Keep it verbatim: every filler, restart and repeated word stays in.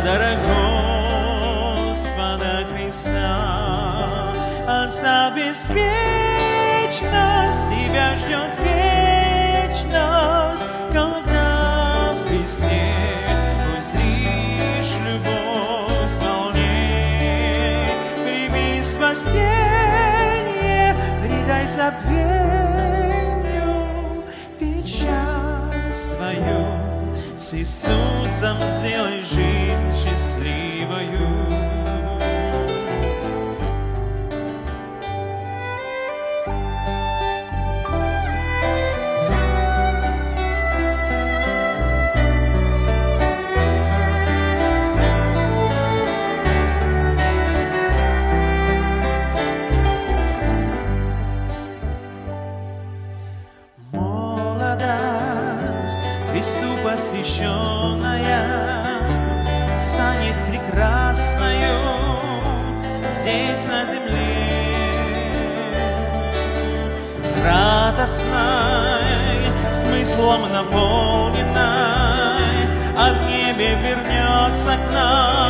подарок Господа Христа. Оставь беспечность, тебя ждет вечность, когда в Христе узришь любовь волней. Прими спасение, предай забвению печаль свою. С Иисусом сделай жизнь счастливою. Христу посвященная станет прекрасною здесь на земле, радостной, смыслом наполненной, а в небе вернется к нам